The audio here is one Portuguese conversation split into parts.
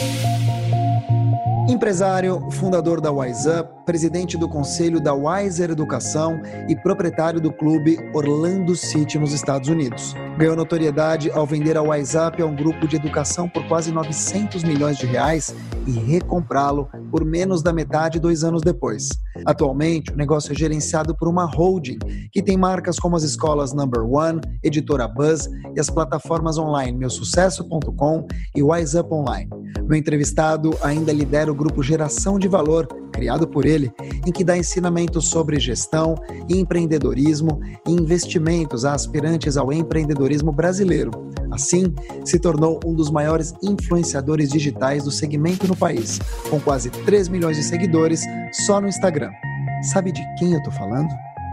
Empresário, fundador da WiseUp, presidente do conselho da Wiser Educação e proprietário do clube Orlando City nos Estados Unidos. Ganhou notoriedade ao vender a WiseUp a um grupo de educação por quase 900 milhões de reais e recomprá-lo por menos da metade 2 anos depois. Atualmente, o negócio é gerenciado por uma holding que tem marcas como as escolas Number One, Editora Buzz e as plataformas online meusucesso.com e WiseUp Online. Meu entrevistado ainda lidera o grupo Geração de Valor, criado por ele, em que dá ensinamentos sobre gestão, empreendedorismo e investimentos a aspirantes ao empreendedorismo brasileiro. Assim, se tornou um dos maiores influenciadores digitais do segmento no país, com quase 3 milhões de seguidores só no Instagram. Sabe de quem eu tô falando?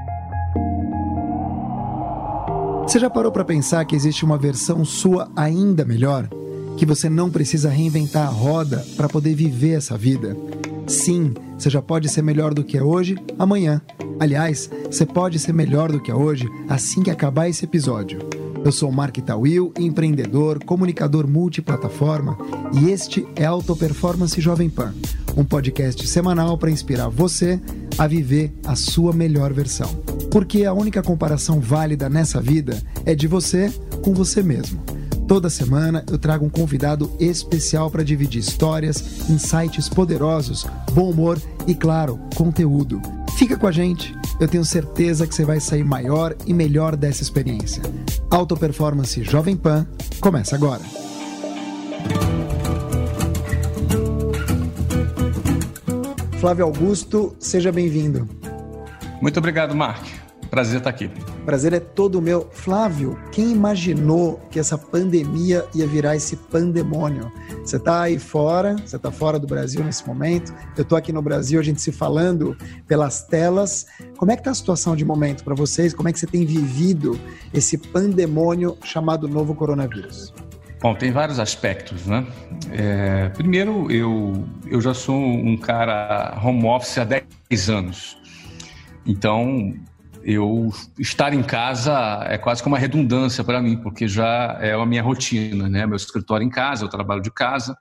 Você já parou para pensar que existe uma versão sua ainda melhor? Que você não precisa reinventar a roda para poder viver essa vida? Sim, você já pode ser melhor do que é hoje, amanhã. Aliás, você pode ser melhor do que é hoje assim que acabar esse episódio. Eu sou o Mark Tawil, empreendedor, comunicador multiplataforma e este é Alta Performance Jovem Pan, um podcast semanal para inspirar você a viver a sua melhor versão. Porque a única comparação válida nessa vida é de você com você mesmo. Toda semana eu trago um convidado especial para dividir histórias, insights poderosos, bom humor e, claro, conteúdo. Fica com a gente, eu tenho certeza que você vai sair maior e melhor dessa experiência. Alta Performance Jovem Pan começa agora. Flávio Augusto, seja bem-vindo. Muito obrigado, Mark. Prazer estar aqui. Prazer é todo meu. Flávio, quem imaginou que essa pandemia ia virar esse pandemônio? Você está aí fora, você está fora do Brasil nesse momento, eu estou aqui no Brasil, a gente se falando pelas telas. Como é que está a situação de momento para vocês? Como é que você tem vivido esse pandemônio chamado novo coronavírus? Bom, tem vários aspectos, né? Primeiro, eu já sou um cara home office há 10 anos. Então, eu estar em casa é quase que uma redundância para mim, porque já é a minha rotina, né? Meu escritório em casa, eu trabalho de casa.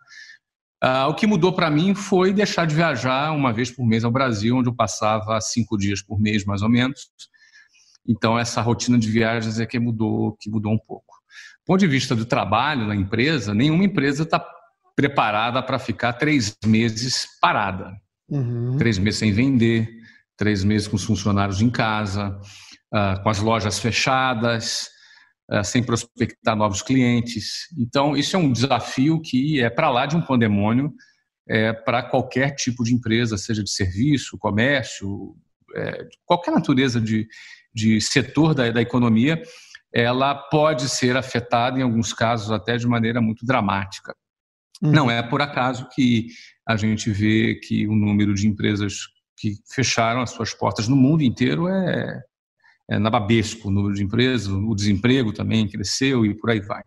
O que mudou para mim foi deixar de viajar uma vez por mês ao Brasil, onde eu passava 5 dias por mês, mais ou menos. Então, essa rotina de viagens é que mudou um pouco. Do ponto de vista do trabalho na empresa, nenhuma empresa está preparada para ficar 3 meses parada. 3 meses sem vender, 3 meses com os funcionários em casa, com as lojas fechadas, sem prospectar novos clientes. Então, isso é um desafio que é para lá de um pandemônio para qualquer tipo de empresa, seja de serviço, comércio, qualquer natureza de setor da economia, ela pode ser afetada, em alguns casos, até de maneira muito dramática. Não é por acaso que a gente vê que o número de empresas que fecharam as suas portas no mundo inteiro é nababesco. O número de empresas, o desemprego também cresceu e por aí vai.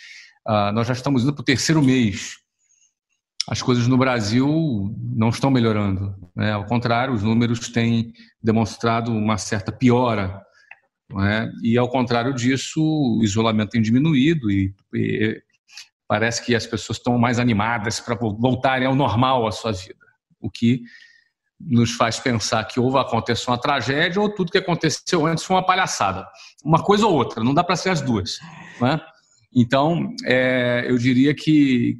Nós já estamos indo para o 3º mês. As coisas no Brasil não estão melhorando, né? Ao contrário, os números têm demonstrado uma certa piora, não é? E ao contrário disso, o isolamento tem diminuído e parece que as pessoas estão mais animadas para voltarem ao normal a sua vida, o que nos faz pensar que ou aconteceu uma tragédia ou tudo que aconteceu antes foi uma palhaçada. Uma coisa ou outra, não dá para ser as duas, não é? Então, eu diria que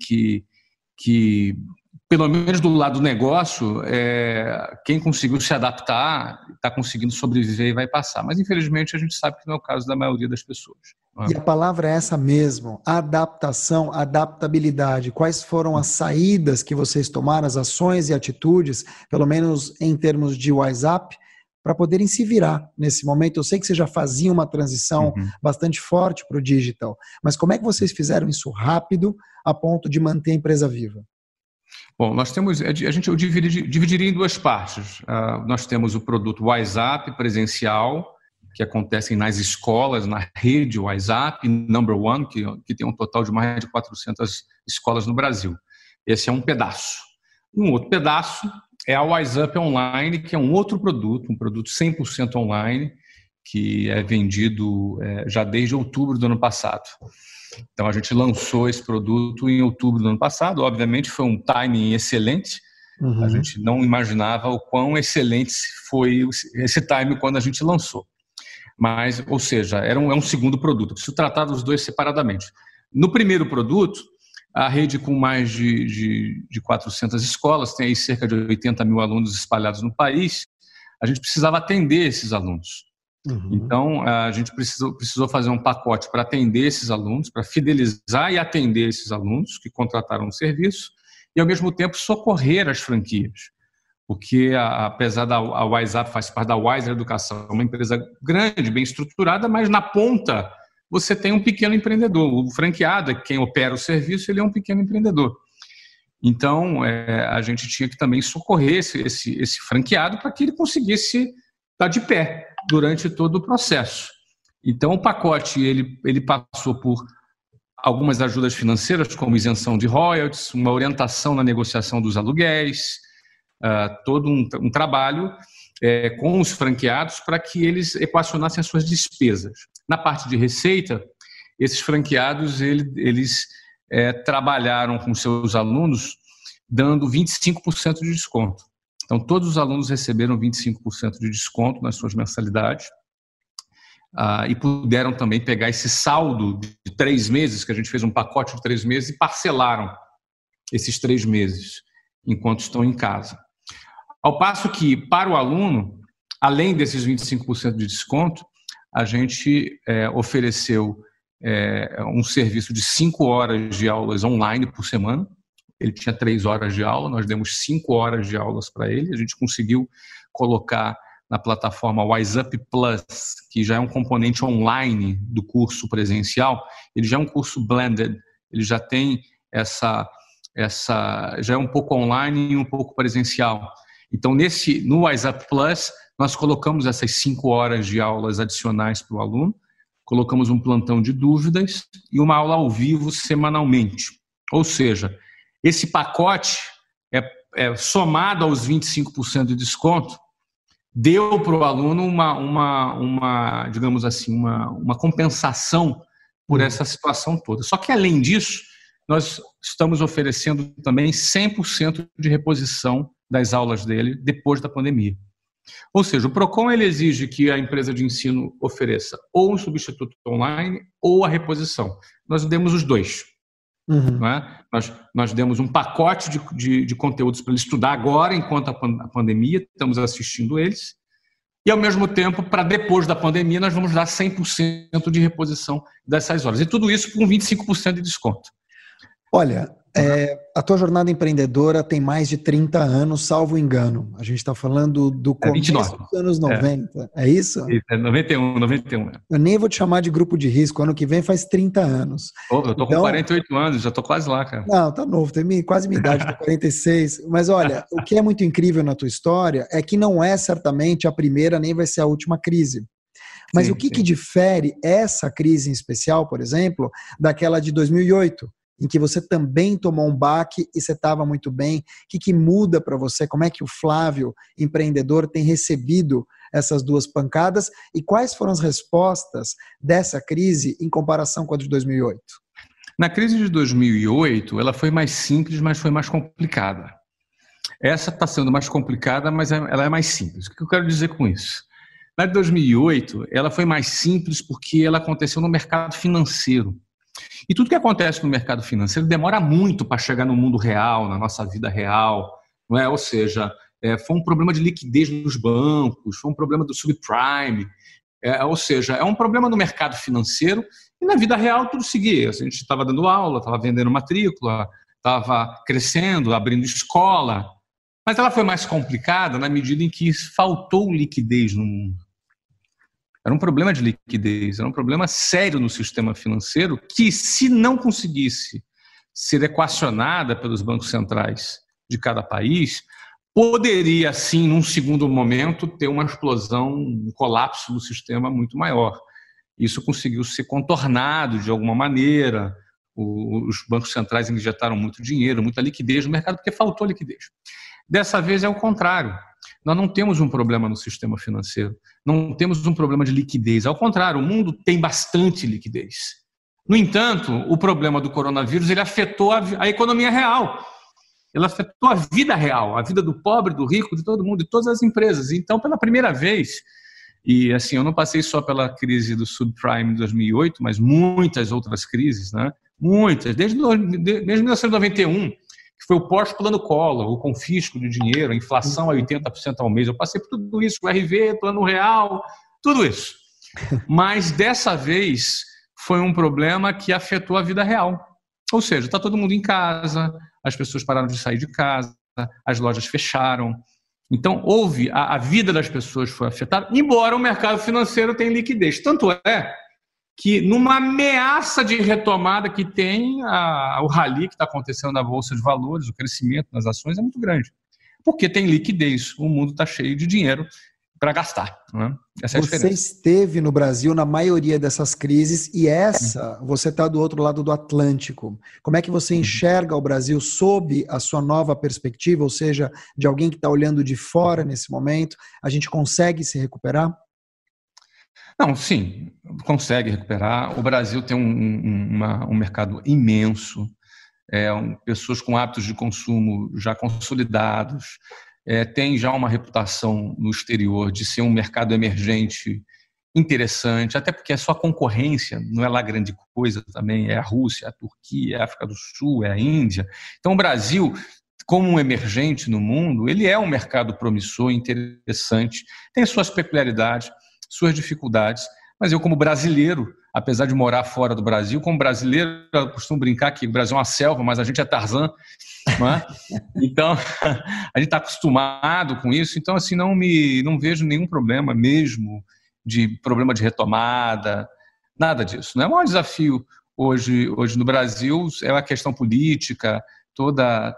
pelo menos do lado do negócio, quem conseguiu se adaptar está conseguindo sobreviver e vai passar. Mas, infelizmente, a gente sabe que não é o caso da maioria das pessoas. E a palavra é essa mesmo, adaptação, adaptabilidade. Quais foram as saídas que vocês tomaram, as ações e atitudes, pelo menos em termos de WhatsApp, para poderem se virar nesse momento? Eu sei que você já fazia uma transição bastante forte para o digital, mas como é que vocês fizeram isso rápido a ponto de manter a empresa viva? Bom, eu dividiria em 2 partes. Nós temos o produto WhatsApp presencial, que acontecem nas escolas, na rede WhatsApp, Number One, que tem um total de mais de 400 escolas no Brasil. Esse é um pedaço. Um outro pedaço é a WhatsApp Online, que é um outro produto, um produto 100% online, que é vendido já desde outubro do ano passado. Então, a gente lançou esse produto em outubro do ano passado. Obviamente, foi um timing excelente. A gente não imaginava o quão excelente foi esse timing quando a gente lançou. Mas, ou seja, é um segundo produto. Preciso tratar dos dois separadamente. No primeiro produto, a rede com mais de 400 escolas, tem aí cerca de 80 mil alunos espalhados no país, a gente precisava atender esses alunos. Então, a gente precisou fazer um pacote para atender esses alunos, para fidelizar e atender esses alunos que contrataram o serviço e, ao mesmo tempo, socorrer as franquias. Porque, apesar da WiseUp faz parte da Wiser Educação, uma empresa grande, bem estruturada, mas na ponta você tem um pequeno empreendedor. O franqueado, quem opera o serviço, ele é um pequeno empreendedor. Então, a gente tinha que também socorrer esse franqueado para que ele conseguisse estar de pé durante todo o processo. Então, o pacote ele passou por algumas ajudas financeiras, como isenção de royalties, uma orientação na negociação dos aluguéis, todo um trabalho com os franqueados para que eles equacionassem as suas despesas. Na parte de receita, esses franqueados eles trabalharam com seus alunos dando 25% de desconto. Então, todos os alunos receberam 25% de desconto nas suas mensalidades e puderam também pegar esse saldo de 3 meses, que a gente fez um pacote de 3 meses, e parcelaram esses 3 meses enquanto estão em casa. Ao passo que, para o aluno, além desses 25% de desconto, a gente ofereceu um serviço de 5 horas de aulas online por semana. Ele tinha 3 horas de aula, nós demos 5 horas de aulas para ele. A gente conseguiu colocar na plataforma WiseUp Plus, que já é um componente online do curso presencial. Ele já é um curso blended, ele já tem já é um pouco online e um pouco presencial. Então, no WiseUp Plus, nós colocamos essas 5 horas de aulas adicionais para o aluno, colocamos um plantão de dúvidas e uma aula ao vivo semanalmente. Ou seja, esse pacote, somado aos 25% de desconto, deu para o aluno digamos assim, uma compensação por essa situação toda. Só que, além disso, nós estamos oferecendo também 100% de reposição das aulas dele depois da pandemia. Ou seja, o PROCON ele exige que a empresa de ensino ofereça ou um substituto online ou a reposição. Nós demos os dois. Não é? Nós demos um pacote de conteúdos para ele estudar agora, enquanto a pandemia, estamos assistindo eles, e, ao mesmo tempo, para depois da pandemia, nós vamos dar 100% de reposição dessas horas. E tudo isso com 25% de desconto. Olha, a tua jornada empreendedora tem mais de 30 anos, salvo engano. A gente está falando do começo dos anos 90, é isso? 91. Eu nem vou te chamar de grupo de risco, ano que vem faz 30 anos. Eu estou com 48 anos, já estou quase lá, cara. Não, tá novo, tem quase minha idade, tô 46. Mas olha, o que é muito incrível na tua história é que não é certamente a primeira, nem vai ser a última crise. Mas sim, o que difere essa crise em especial, por exemplo, daquela de 2008? Em que você também tomou um baque e você estava muito bem. O que muda para você? Como é que o Flávio, empreendedor, tem recebido essas duas pancadas? E quais foram as respostas dessa crise em comparação com a de 2008? Na crise de 2008, ela foi mais simples, mas foi mais complicada. Essa está sendo mais complicada, mas ela é mais simples. O que eu quero dizer com isso? Na de 2008, ela foi mais simples porque ela aconteceu no mercado financeiro. E tudo que acontece no mercado financeiro demora muito para chegar no mundo real, na nossa vida real, não é? Ou seja, foi um problema de liquidez nos bancos, foi um problema do subprime, ou seja, é um problema no mercado financeiro e na vida real tudo seguia. A gente estava dando aula, estava vendendo matrícula, estava crescendo, abrindo escola, mas ela foi mais complicada na medida em que faltou liquidez no mundo. Era um problema de liquidez, era um problema sério no sistema financeiro que, se não conseguisse ser equacionada pelos bancos centrais de cada país, poderia, sim, num segundo momento, ter uma explosão, um colapso do sistema muito maior. Isso conseguiu ser contornado de alguma maneira. Os bancos centrais injetaram muito dinheiro, muita liquidez no mercado, porque faltou liquidez. Dessa vez é o contrário. Nós não temos um problema no sistema financeiro, não temos um problema de liquidez. Ao contrário, o mundo tem bastante liquidez. No entanto, o problema do coronavírus ele afetou a economia real. Ele afetou a vida real, a vida do pobre, do rico, de todo mundo, de todas as empresas. Então, pela primeira vez, e assim, eu não passei só pela crise do subprime de 2008, mas muitas outras crises, né? Muitas, desde 1991, que foi o pós-plano Collor, o confisco de dinheiro, a inflação a 80% ao mês. Eu passei por tudo isso, o RV, plano real, tudo isso. Mas dessa vez foi um problema que afetou a vida real. Ou seja, está todo mundo em casa, as pessoas pararam de sair de casa, as lojas fecharam. Então, a vida das pessoas foi afetada, embora o mercado financeiro tenha liquidez. Tanto é que, numa ameaça de retomada que tem, o rally que está acontecendo na Bolsa de Valores, o crescimento nas ações é muito grande. Porque tem liquidez, o mundo está cheio de dinheiro para gastar. Né? Essa é a diferença. Você esteve no Brasil na maioria dessas crises e você está do outro lado do Atlântico. Como é que você enxerga o Brasil sob a sua nova perspectiva, ou seja, de alguém que está olhando de fora nesse momento? A gente consegue se recuperar? Não, sim, consegue recuperar. O Brasil tem um mercado imenso, pessoas com hábitos de consumo já consolidados, tem já uma reputação no exterior de ser um mercado emergente interessante, até porque a sua concorrência não é lá grande coisa também, é a Rússia, a Turquia, é a África do Sul, é a Índia. Então o Brasil, como um emergente no mundo, ele é um mercado promissor, interessante, tem suas peculiaridades, suas dificuldades, mas eu como brasileiro, apesar de morar fora do Brasil, como brasileiro eu costumo brincar que o Brasil é uma selva, mas a gente é Tarzan, não é? Então a gente está acostumado com isso, então assim não vejo nenhum problema mesmo de problema de retomada, nada disso. Não é o maior desafio hoje no Brasil, é a questão política, toda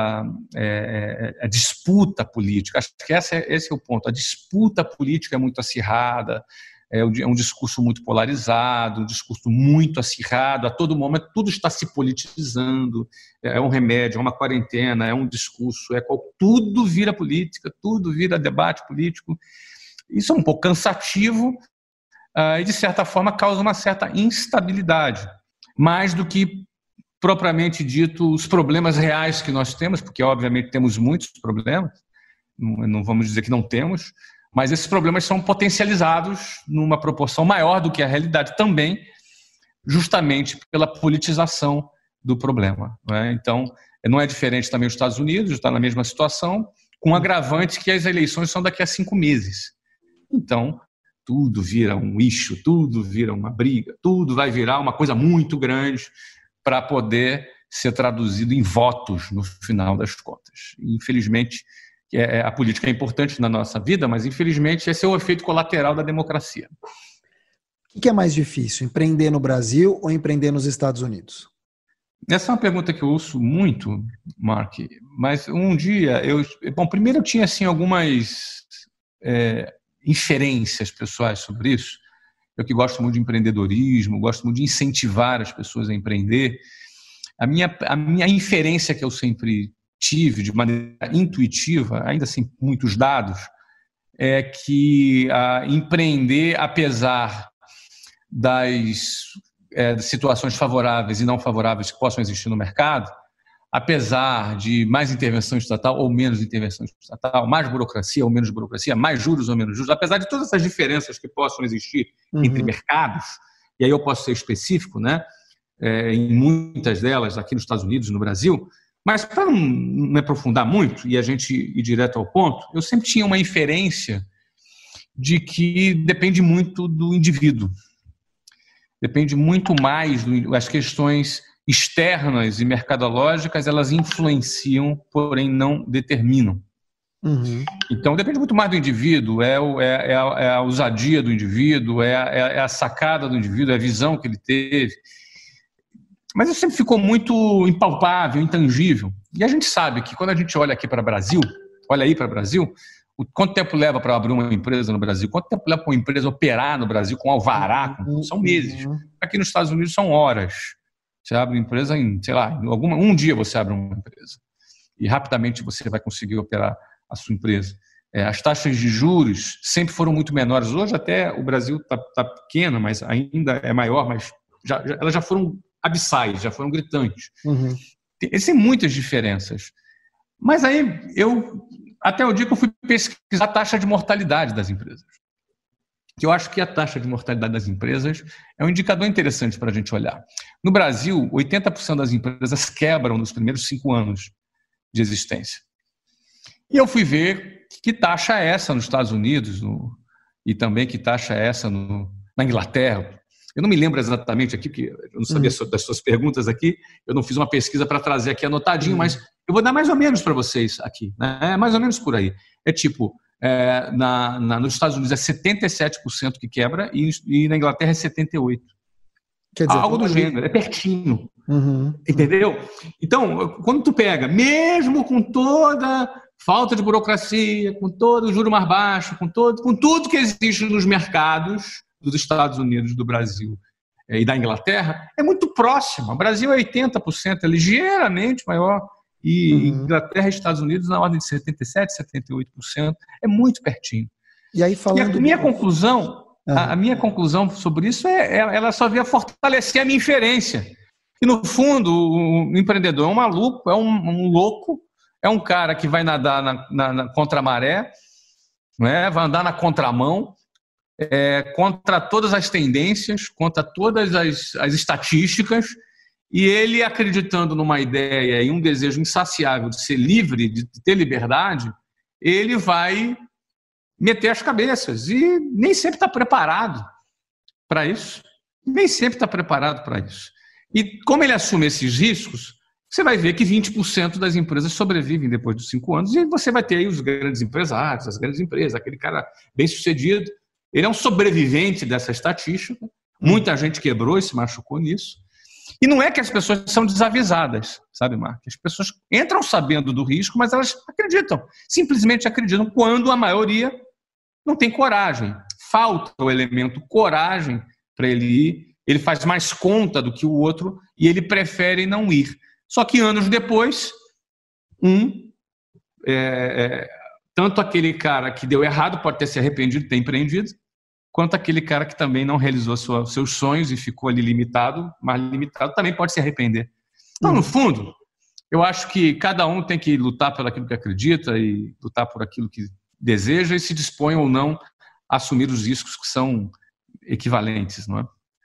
a disputa política. Acho que esse é o ponto. A disputa política é muito acirrada, é um discurso muito polarizado, um discurso muito acirrado, a todo momento tudo está se politizando, é um remédio, é uma quarentena, é um discurso, tudo vira política, tudo vira debate político. Isso é um pouco cansativo e, de certa forma, causa uma certa instabilidade, mais do que propriamente dito os problemas reais que nós temos, porque obviamente temos muitos problemas, não vamos dizer que não temos, mas esses problemas são potencializados numa proporção maior do que a realidade também, justamente pela politização do problema. Né? Então, não é diferente também os Estados Unidos, está na mesma situação, com um agravante que as eleições são daqui a 5 meses. Então, tudo vira um issue, tudo vira uma briga, tudo vai virar uma coisa muito grande para poder ser traduzido em votos no final das contas. Infelizmente, a política é importante na nossa vida, mas infelizmente esse é o efeito colateral da democracia. O que é mais difícil, empreender no Brasil ou empreender nos Estados Unidos? Essa é uma pergunta que eu ouço muito, Mark, mas um dia, primeiro eu tinha assim, algumas inferências pessoais sobre isso. Eu que gosto muito de empreendedorismo, gosto muito de incentivar as pessoas a empreender. A minha inferência que eu sempre tive, de maneira intuitiva, ainda sem muitos dados, é que empreender, apesar das situações favoráveis e não favoráveis que possam existir no mercado, apesar de mais intervenção estatal ou menos intervenção estatal, mais burocracia ou menos burocracia, mais juros ou menos juros, apesar de todas essas diferenças que possam existir entre mercados, e aí eu posso ser específico, né, em muitas delas aqui nos Estados Unidos e no Brasil, mas para não me aprofundar muito e a gente ir direto ao ponto, eu sempre tinha uma inferência de que depende muito do indivíduo, depende muito mais das questões externas e mercadológicas, elas influenciam, porém não determinam. Então, depende muito mais do indivíduo, é a ousadia do indivíduo, é a sacada do indivíduo, é a visão que ele teve. Mas isso sempre ficou muito impalpável, intangível. E a gente sabe que quando a gente olha aqui para o Brasil, quanto tempo leva para abrir uma empresa no Brasil? Quanto tempo leva para uma empresa operar no Brasil com alvará? São meses. Aqui nos Estados Unidos são horas. Você abre uma empresa em, sei lá, um dia você abre uma empresa. E rapidamente você vai conseguir operar a sua empresa. As taxas de juros sempre foram muito menores. Hoje até o Brasil está pequena, mas ainda é maior, mas elas já foram abissais, já foram gritantes. Uhum. Tem muitas diferenças. Mas aí até o dia que eu fui pesquisar a taxa de mortalidade das empresas. Que eu acho que a taxa de mortalidade das empresas é um indicador interessante para a gente olhar. No Brasil, 80% das empresas quebram nos primeiros 5 anos de existência. E eu fui ver que taxa é essa nos Estados Unidos e também que taxa é essa na Inglaterra. Eu não me lembro exatamente aqui, porque eu não sabia das suas perguntas aqui, eu não fiz uma pesquisa para trazer aqui anotadinho, mas eu vou dar mais ou menos para vocês aqui, né? É mais ou menos por aí. É tipo, nos Estados Unidos é 77% que quebra e na Inglaterra é 78%. Quer dizer, algo do gênero, é pertinho. Entendeu? Então, quando tu pega, mesmo com toda falta de burocracia, com todo o juro mais baixo, com tudo que existe nos mercados dos Estados Unidos, do Brasil e da Inglaterra, é muito próximo. O Brasil é 80%, é ligeiramente maior, e Inglaterra e Estados Unidos na ordem de 77%, 78%, é muito pertinho. E aí, falando... E a minha conclusão sobre isso ela só veio fortalecer a minha inferência. E, no fundo, o empreendedor é um maluco, é um louco, é um cara que vai nadar na contramaré, né? Vai andar na contramão, contra todas as tendências, contra todas as estatísticas, e ele, acreditando numa ideia e um desejo insaciável de ser livre, de ter liberdade, ele vai meter as cabeças e nem sempre está preparado para isso. Nem sempre está preparado para isso. E como ele assume esses riscos, você vai ver que 20% das empresas sobrevivem depois dos 5 anos e você vai ter aí os grandes empresários, as grandes empresas, aquele cara bem-sucedido. Ele é um sobrevivente dessa estatística. Muita gente quebrou e se machucou nisso. E não é que as pessoas são desavisadas, sabe, Mark? As pessoas entram sabendo do risco, mas elas acreditam. Simplesmente acreditam quando a maioria não tem coragem. Falta o elemento coragem para ele ir. Ele faz mais conta do que o outro e ele prefere não ir. Só que anos depois, tanto aquele cara que deu errado pode ter se arrependido de ter empreendido, quanto aquele cara que também não realizou seus sonhos e ficou ali limitado, mas limitado também pode se arrepender. Então, no fundo, eu acho que cada um tem que lutar por aquilo que acredita e lutar por aquilo que deseja e se dispõe ou não a assumir os riscos que são equivalentes, não é?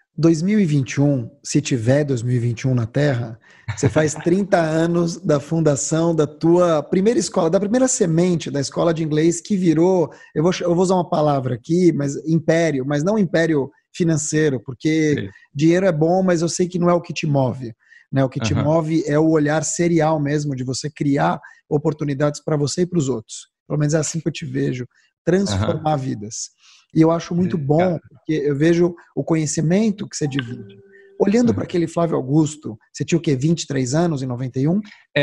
2021, se tiver 2021 na Terra, você faz 30 anos da fundação da tua primeira escola, da primeira semente da escola de inglês que virou, eu vou usar uma palavra aqui, mas império, mas não império financeiro, porque dinheiro é bom, mas eu sei que não é o que te move. Né? O que te move é o olhar serial mesmo, de você criar oportunidades para você e para os outros. Pelo menos é assim que eu te vejo, transformar vidas. E eu acho muito bom, porque eu vejo o conhecimento que você divide. Olhando para aquele Flávio Augusto, você tinha o quê? 23 anos em 91?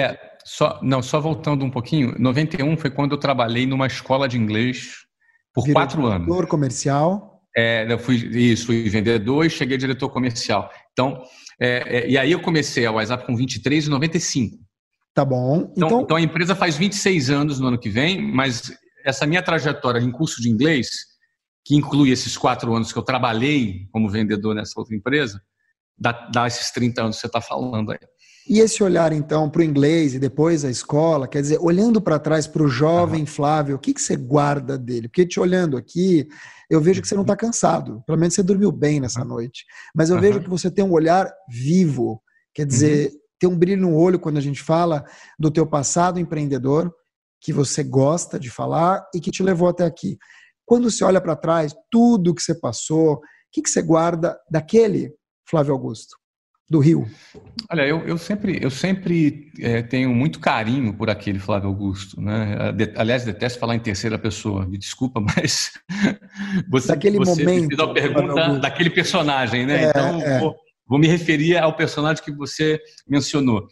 Só voltando um pouquinho, 91 foi quando eu trabalhei numa escola de inglês por 4 anos. Diretor comercial? Eu fui vendedor e cheguei a diretor comercial. Então, e aí eu comecei a WhatsApp com 23 e 95. Tá bom. Então a empresa faz 26 anos no ano que vem, mas essa minha trajetória em curso de inglês, que inclui esses 4 anos que eu trabalhei como vendedor nessa outra empresa, dá esses 30 anos que você está falando aí. E esse olhar, então, para o inglês e depois a escola, quer dizer, olhando para trás para o jovem Flávio, o que você guarda dele? Porque te olhando aqui, eu vejo que você não está cansado, pelo menos você dormiu bem nessa noite, mas eu vejo que você tem um olhar vivo, quer dizer, tem um brilho no olho quando a gente fala do teu passado empreendedor, que você gosta de falar e que te levou até aqui. Quando você olha para trás, tudo que você passou, o que você guarda daquele Flávio Augusto, do Rio? Olha, eu sempre tenho muito carinho por aquele Flávio Augusto, né? Aliás, detesto falar em terceira pessoa, me desculpa, mas você me fez uma pergunta daquele personagem, né? Então, vou me referir ao personagem que você mencionou.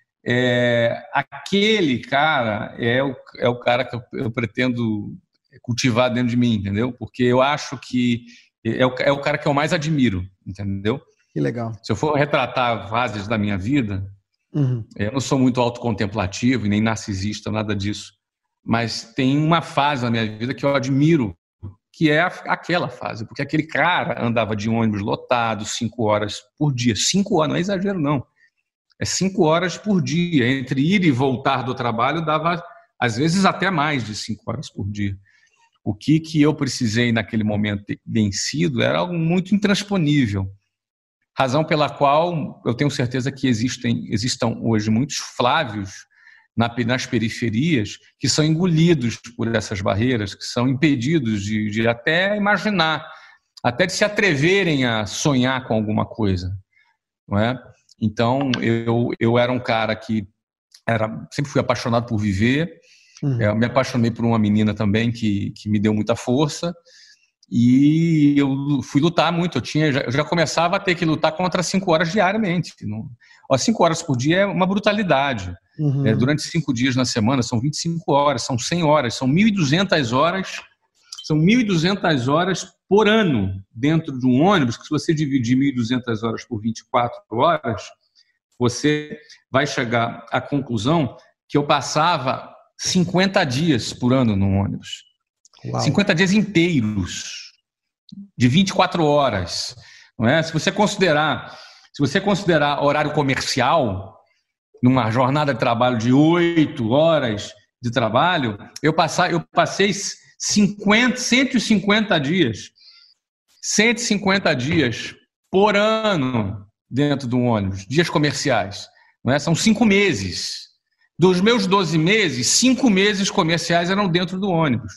Aquele cara é o cara que eu pretendo cultivar dentro de mim, entendeu? Porque eu acho que é o cara que eu mais admiro, entendeu? Que legal. Se eu for retratar fases da minha vida, eu não sou muito autocontemplativo e nem narcisista, nada disso. mas tem uma fase na minha vida que eu admiro, que é aquela fase, porque aquele cara andava de ônibus lotado 5 horas por dia. 5 horas, não é exagero não, é 5 horas por dia. Entre ir e voltar do trabalho dava, às vezes, até mais de 5 horas por dia. O que eu precisei naquele momento ter vencido era algo muito intransponível. Razão pela qual eu tenho certeza que existam hoje muitos Flávios nas periferias que são engolidos por essas barreiras, que são impedidos de até imaginar, até de se atreverem a sonhar com alguma coisa, não é? Então, eu era um cara que sempre fui apaixonado por viver. Eu me apaixonei por uma menina também que me deu muita força, e eu fui lutar muito. Eu já começava a ter que lutar contra 5 horas diariamente. 5 horas por dia é uma brutalidade. Durante 5 dias na semana são 25 horas, são 100 horas, são 1.200 horas. São 1.200 horas por ano dentro de um ônibus, que se você dividir 1.200 horas por 24 horas, você vai chegar à conclusão que eu passava 50 dias por ano no ônibus. Uau. 50 dias inteiros, de 24 horas. Não é? Se você considerar horário comercial, numa jornada de trabalho de 8 horas de trabalho, eu passei 150 dias. 150 dias por ano dentro de um ônibus, dias comerciais. Não é? São 5 meses. Dos meus 12 meses, 5 meses comerciais eram dentro do ônibus.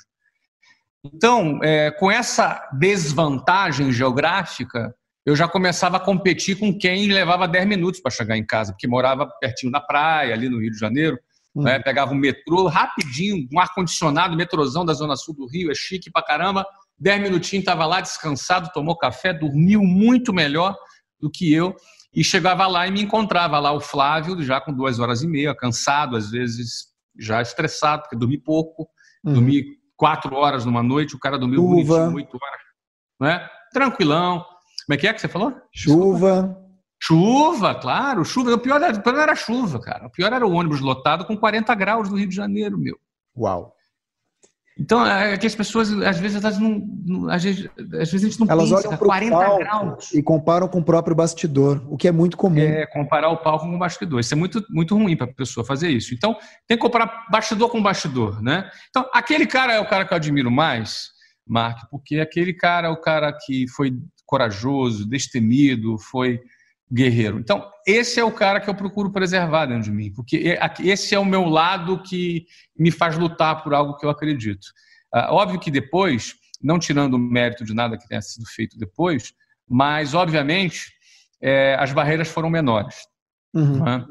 Então, com essa desvantagem geográfica, eu já começava a competir com quem levava 10 minutos para chegar em casa, porque morava pertinho da praia, ali no Rio de Janeiro, né? Pegava um metrô rapidinho, um ar-condicionado, metrôzão da Zona Sul do Rio, é chique pra caramba, 10 minutinhos, estava lá descansado, tomou café, dormiu muito melhor do que eu, e chegava lá e me encontrava lá o Flávio, já com 2 horas e meia, cansado, às vezes já estressado, porque dormi pouco, dormi 4 horas numa noite, o cara dormiu bonitinho 8 horas, né? Tranquilão. Como é que você falou? Chuva. Chuva, claro, chuva. O pior não era a chuva, cara. O pior era o ônibus lotado com 40 graus no Rio de Janeiro, meu. Uau. Então, é que as pessoas, às vezes, elas não, às vezes a gente não elas pensa, olham para 40 graus. E comparam com o próprio bastidor, o que é muito comum. Comparar o palco com o bastidor. Isso é muito, muito ruim para a pessoa fazer isso. Então, tem que comparar bastidor com bastidor, né? Então, aquele cara é o cara que eu admiro mais, Mark, porque aquele cara é o cara que foi corajoso, destemido, foi guerreiro. Então, esse é o cara que eu procuro preservar dentro de mim, porque esse é o meu lado que me faz lutar por algo que eu acredito. Óbvio que depois, não tirando o mérito de nada que tenha sido feito depois, mas, obviamente, as barreiras foram menores. Né?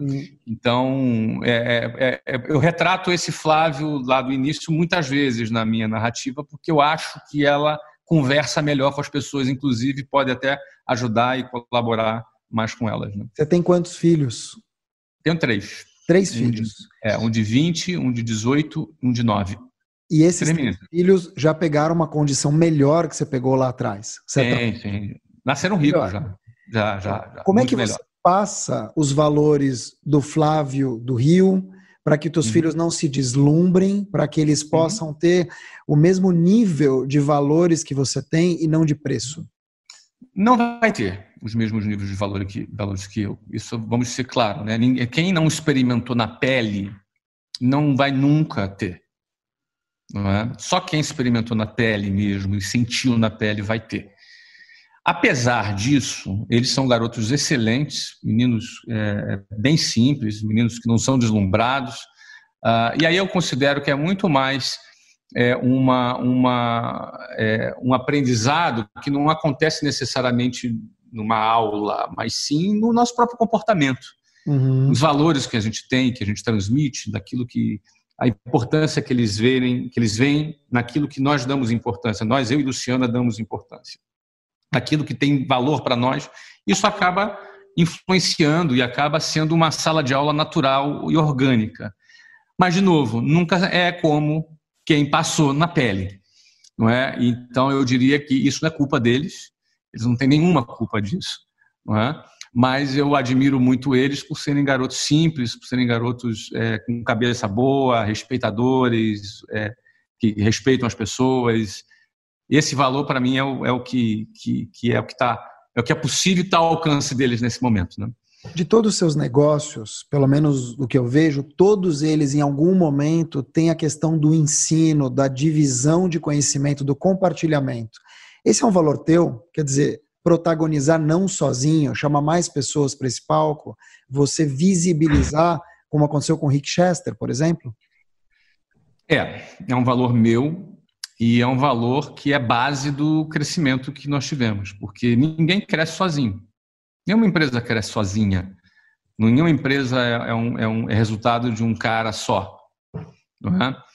Então, eu retrato esse Flávio lá do início muitas vezes na minha narrativa, porque eu acho que ela conversa melhor com as pessoas, inclusive pode até ajudar e colaborar mais com elas. Né? Você tem quantos filhos? Tenho 3. 3 filhos? Um de 20, um de 18, um de 9. E esses 3 filhos já pegaram uma condição melhor que você pegou lá atrás? Sim. Nasceram ricos já. Como é que você passa os valores do Flávio do Rio para que teus filhos não se deslumbrem, para que eles possam ter o mesmo nível de valores que você tem e não de preço? Não vai ter os mesmos níveis de valores que eu. Isso vamos ser claros, né? Quem não experimentou na pele não vai nunca ter. Não é? Só quem experimentou na pele mesmo e sentiu na pele vai ter. Apesar disso, eles são garotos excelentes, meninos bem simples, meninos que não são deslumbrados. E aí eu considero que é muito mais um aprendizado que não acontece necessariamente numa aula, mas sim no nosso próprio comportamento. Os valores que a gente tem, que a gente transmite, daquilo que a importância que eles veem naquilo que nós damos importância. Nós, eu e Luciana, damos importância. Aquilo que tem valor para nós, isso acaba influenciando e acaba sendo uma sala de aula natural e orgânica. Mas, de novo, nunca é como quem passou na pele, não é? Então, eu diria que isso não é culpa deles, eles não têm nenhuma culpa disso, não é? mas eu admiro muito eles por serem garotos simples, por serem garotos com cabeça boa, respeitadores, que respeitam as pessoas. Esse valor, para mim, é o que é possível estar ao alcance deles nesse momento, né? De todos os seus negócios, pelo menos do que eu vejo, todos eles em algum momento têm a questão do ensino, da divisão de conhecimento, do compartilhamento. Esse é um valor teu? Quer dizer, protagonizar não sozinho, chamar mais pessoas para esse palco, você visibilizar, como aconteceu com o Rick Chester, por exemplo? É um valor meu e é um valor que é base do crescimento que nós tivemos, porque ninguém cresce sozinho. Nenhuma empresa cresce sozinha. Nenhuma empresa é resultado de um cara só. Não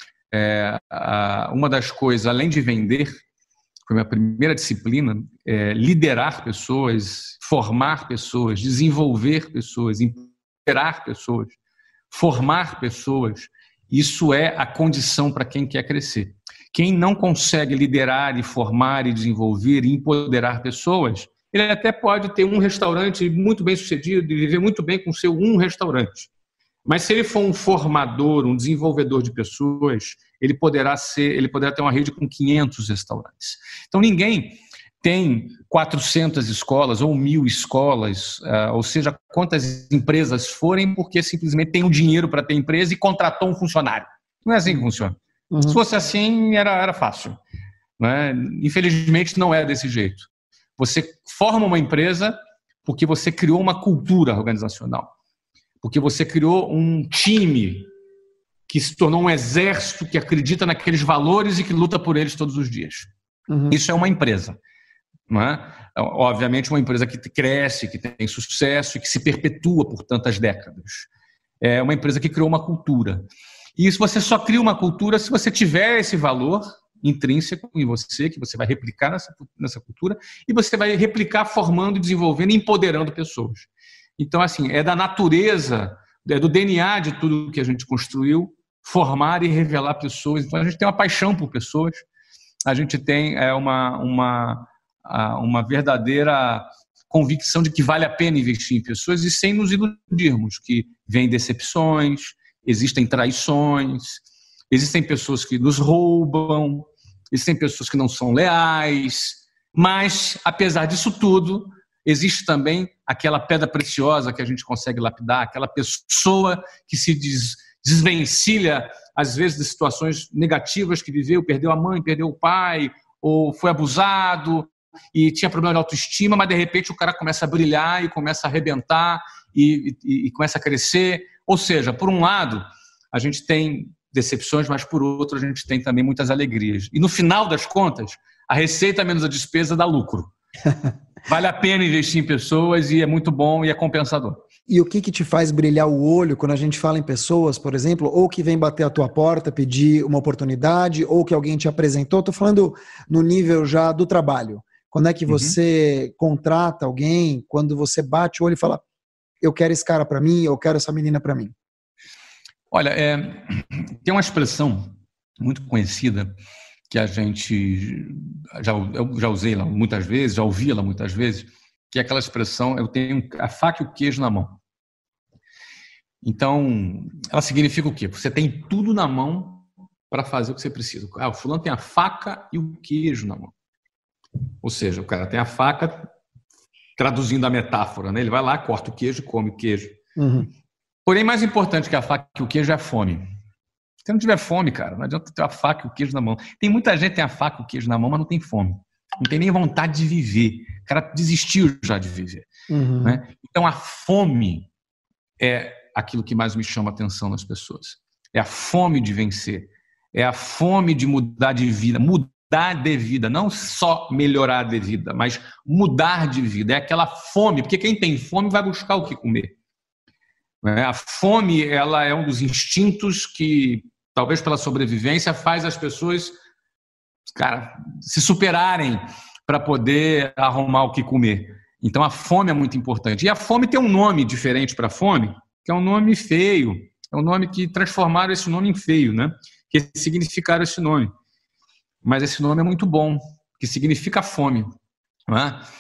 é? Uma das coisas, além de vender, foi minha primeira disciplina, liderar pessoas, formar pessoas, desenvolver pessoas, empoderar pessoas, formar pessoas. Isso é a condição para quem quer crescer. Quem não consegue liderar e formar e desenvolver e empoderar pessoas, ele até pode ter um restaurante muito bem sucedido e viver muito bem com o seu um restaurante. Mas se ele for um formador, um desenvolvedor de pessoas, ele poderá ter uma rede com 500 restaurantes. Então ninguém tem 400 escolas ou 1.000 escolas, ou seja, quantas empresas forem, porque simplesmente tem o dinheiro para ter empresa e contratou um funcionário. Não é assim que funciona. Uhum. Se fosse assim, era fácil. Não é? Infelizmente, não é desse jeito. Você forma uma empresa porque você criou uma cultura organizacional, porque você criou um time que se tornou um exército que acredita naqueles valores e que luta por eles todos os dias. Uhum. Isso é uma empresa. Não é? Obviamente, uma empresa que cresce, que tem sucesso e que se perpetua por tantas décadas. É uma empresa que criou uma cultura. E isso você só cria uma cultura se você tiver esse valor intrínseco em você, que você vai replicar nessa cultura, e você vai replicar formando, desenvolvendo e empoderando pessoas. Então, assim, é da natureza, é do DNA de tudo que a gente construiu, formar e revelar pessoas. Então, a gente tem uma paixão por pessoas, a gente tem uma verdadeira convicção de que vale a pena investir em pessoas e sem nos iludirmos, que vem decepções, existem traições, existem pessoas que nos roubam, existem pessoas que não são leais, mas, apesar disso tudo, existe também aquela pedra preciosa que a gente consegue lapidar, aquela pessoa que se desvencilha, às vezes, de situações negativas que viveu, perdeu a mãe, perdeu o pai, ou foi abusado e tinha problema de autoestima, mas, de repente, o cara começa a brilhar e começa a arrebentar e começa a crescer. Ou seja, por um lado, a gente tem decepções, mas por outro a gente tem também muitas alegrias. E no final das contas, a receita menos a despesa dá lucro. Vale a pena investir em pessoas e é muito bom e é compensador. E o que te faz brilhar o olho quando a gente fala em pessoas, por exemplo, ou que vem bater a tua porta, pedir uma oportunidade, ou que alguém te apresentou? Estou falando no nível já do trabalho. Quando é que você contrata alguém, quando você bate o olho e fala, eu quero esse cara para mim, eu quero essa menina para mim? Olha, tem uma expressão muito conhecida que a gente já usei ela muitas vezes, já ouvi ela muitas vezes, que é aquela expressão, eu tenho a faca e o queijo na mão. Então, ela significa o quê? Você tem tudo na mão para fazer o que você precisa. O fulano tem a faca e o queijo na mão. Ou seja, o cara tem a faca, traduzindo a metáfora, né? Ele vai lá, corta o queijo e come o queijo. Uhum. Porém, mais importante que a faca e o queijo é a fome. Se não tiver fome, cara, não adianta ter a faca e o queijo na mão. Tem muita gente que tem a faca e o queijo na mão, mas não tem fome. Não tem nem vontade de viver. O cara desistiu já de viver. Uhum. Né? Então, a fome é aquilo que mais me chama a atenção nas pessoas. É a fome de vencer. É a fome de mudar de vida. Mudar de vida. Não só melhorar de vida, mas mudar de vida. É aquela fome. Porque quem tem fome vai buscar o que comer. A fome, ela é um dos instintos que, talvez pela sobrevivência, faz as pessoas, cara, se superarem para poder arrumar o que comer. Então, a fome é muito importante. E a fome tem um nome diferente para a fome, que é um nome feio. É um nome que transformaram esse nome em feio, né? Que significaram esse nome. Mas esse nome é muito bom, que significa fome. Não é?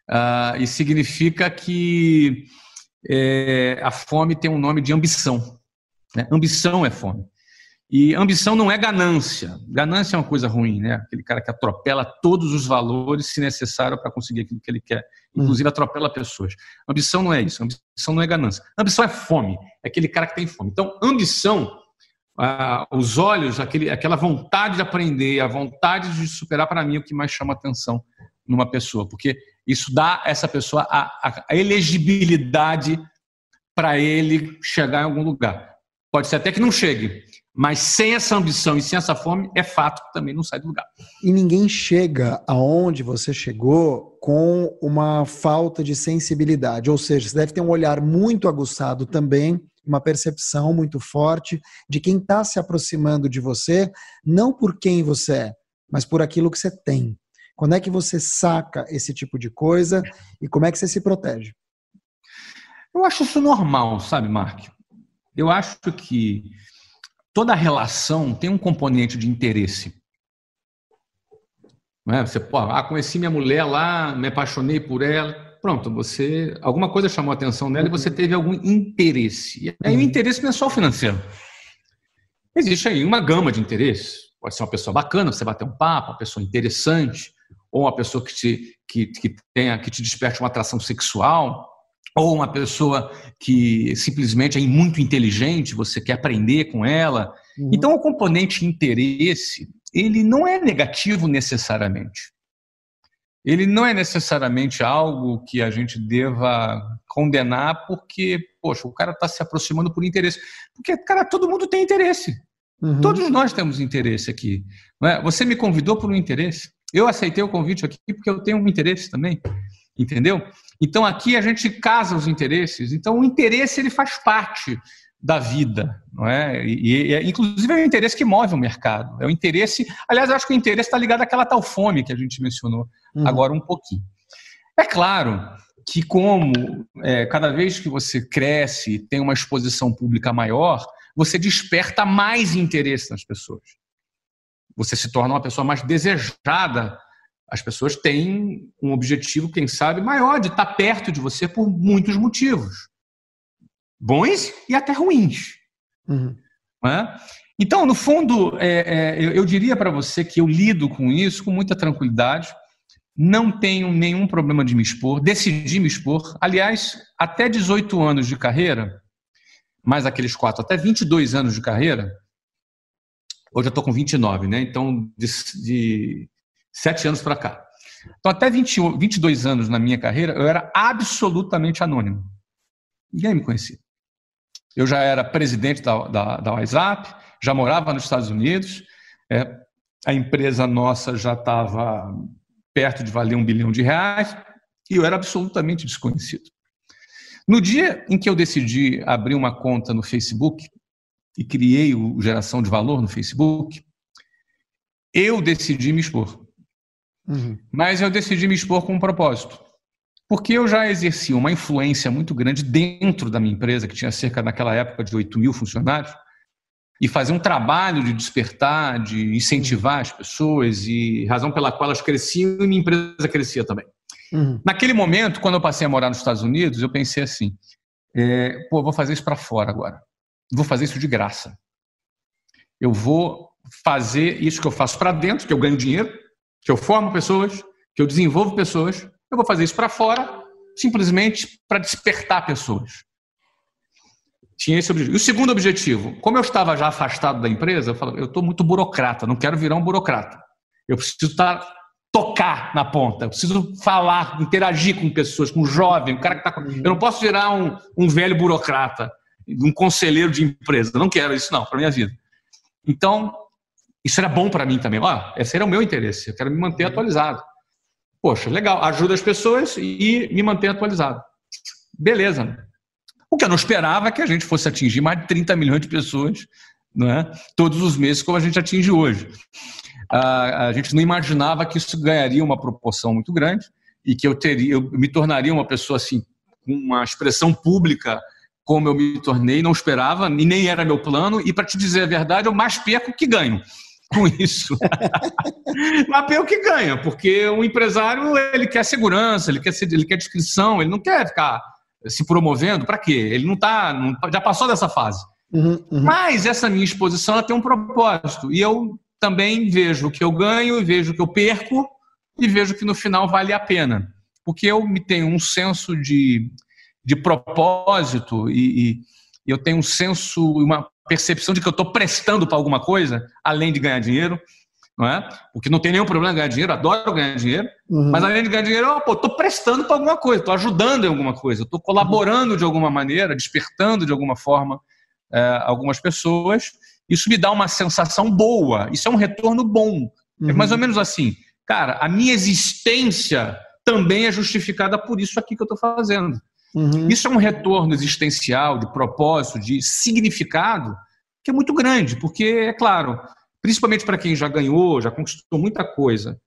e significa que a fome tem um nome de ambição, né? Ambição é fome. E ambição não é ganância. Ganância é uma coisa ruim, né? Aquele cara que atropela todos os valores, se necessário, para conseguir aquilo que ele quer. Inclusive atropela pessoas. Ambição não é isso. Ambição não é ganância. Ambição é fome. É aquele cara que tem fome. Então, ambição, os olhos, aquela vontade de aprender, a vontade de superar, para mim, é o que mais chama atenção numa pessoa. Porque isso dá a essa pessoa a elegibilidade para ele chegar em algum lugar. Pode ser até que não chegue. Mas sem essa ambição e sem essa fome, é fato que também não sai do lugar. E ninguém chega aonde você chegou com uma falta de sensibilidade. Ou seja, você deve ter um olhar muito aguçado também, uma percepção muito forte de quem está se aproximando de você, não por quem você é, mas por aquilo que você tem. Quando é que você saca esse tipo de coisa e como é que você se protege? Eu acho isso normal, sabe, Mark? Eu acho que toda relação tem um componente de interesse. Não é? Você, conheci minha mulher lá, me apaixonei por ela. Pronto, alguma coisa chamou a atenção dela e você teve algum interesse. E aí o interesse não é só o financeiro. Existe aí uma gama de interesses. Pode ser uma pessoa bacana, você bater um papo, uma pessoa interessante, ou uma pessoa que te desperte uma atração sexual, ou uma pessoa que simplesmente é muito inteligente, você quer aprender com ela. Então, o componente interesse, ele não é negativo necessariamente. Ele não é necessariamente algo que a gente deva condenar porque, poxa, o cara está se aproximando por interesse. Porque, cara, todo mundo tem interesse. Todos nós temos interesse aqui. Não é? Você me convidou por um interesse. Eu aceitei o convite aqui porque eu tenho um interesse também. Entendeu? Então aqui a gente casa os interesses. Então o interesse ele faz parte da vida, não é? Inclusive é o interesse que move o mercado. É o interesse. Aliás, eu acho que o interesse está ligado àquela tal fome que a gente mencionou agora um pouquinho. É claro que cada vez que você cresce, tem uma exposição pública maior, você desperta mais interesse nas pessoas. Você se torna uma pessoa mais desejada. As pessoas têm um objetivo, quem sabe, maior de estar perto de você por muitos motivos. Bons e até ruins. Não é? Então, no fundo, eu diria para você que eu lido com isso com muita tranquilidade. Não tenho nenhum problema de me expor. Decidi me expor. Aliás, até 18 anos de carreira, mais aqueles 4, até 22 anos de carreira. Hoje eu estou com 29, né? Então, de 7 anos para cá. Então, até 22 anos na minha carreira, eu era absolutamente anônimo. Ninguém me conhecia. Eu já era presidente da WhatsApp, já morava nos Estados Unidos, a empresa nossa já estava perto de valer R$1 bilhão, e eu era absolutamente desconhecido. No dia em que eu decidi abrir uma conta no Facebook e criei o Geração de Valor no Facebook, eu decidi me expor. Mas eu decidi me expor com um propósito. Porque eu já exercia uma influência muito grande dentro da minha empresa, que tinha cerca, naquela época, de 8.000 funcionários, e fazer um trabalho de despertar, de incentivar as pessoas, e razão pela qual elas cresciam e minha empresa crescia também. Naquele momento, quando eu passei a morar nos Estados Unidos, eu pensei assim, vou fazer isso para fora agora. Vou fazer isso de graça. Eu vou fazer isso que eu faço para dentro, que eu ganho dinheiro, que eu formo pessoas, que eu desenvolvo pessoas, eu vou fazer isso para fora, simplesmente para despertar pessoas. Tinha esse objetivo. E o segundo objetivo, como eu estava já afastado da empresa, eu falei, eu estou muito burocrata, não quero virar um burocrata. Eu preciso tocar na ponta, eu preciso falar, interagir com pessoas, com jovem, o cara que está... Eu não posso virar um velho burocrata, um conselheiro de empresa. Eu não quero isso, não, para a minha vida. Então, isso era bom para mim também. Esse era o meu interesse, eu quero me manter atualizado. Poxa, legal, ajuda as pessoas e me manter atualizado. Beleza. O que eu não esperava é que a gente fosse atingir mais de 30 milhões de pessoas, não é? Todos os meses, como a gente atinge hoje. A gente não imaginava que isso ganharia uma proporção muito grande e que eu me tornaria uma pessoa assim, com uma expressão pública como eu me tornei, não esperava, e nem era meu plano, e para te dizer a verdade, eu mais perco que ganho. com isso. Mas é o que ganha, porque o empresário ele quer segurança, ele quer descrição, ele não quer ficar se promovendo. Para quê? Ele já passou dessa fase. Mas essa minha exposição ela tem um propósito. E eu também vejo o que eu ganho, vejo o que eu perco e vejo que no final vale a pena. Porque eu tenho um senso de propósito e eu tenho um senso, uma percepção de que eu estou prestando para alguma coisa, além de ganhar dinheiro, não é? Porque não tem nenhum problema ganhar dinheiro, adoro ganhar dinheiro, mas além de ganhar dinheiro, eu estou prestando para alguma coisa, estou ajudando em alguma coisa, estou colaborando de alguma maneira, despertando de alguma forma algumas pessoas. Isso me dá uma sensação boa, isso é um retorno bom. É mais ou menos assim, cara, a minha existência também é justificada por isso aqui que eu estou fazendo. Isso é um retorno existencial, de propósito, de significado, que é muito grande, porque, é claro, principalmente para quem já ganhou, já conquistou muita coisa,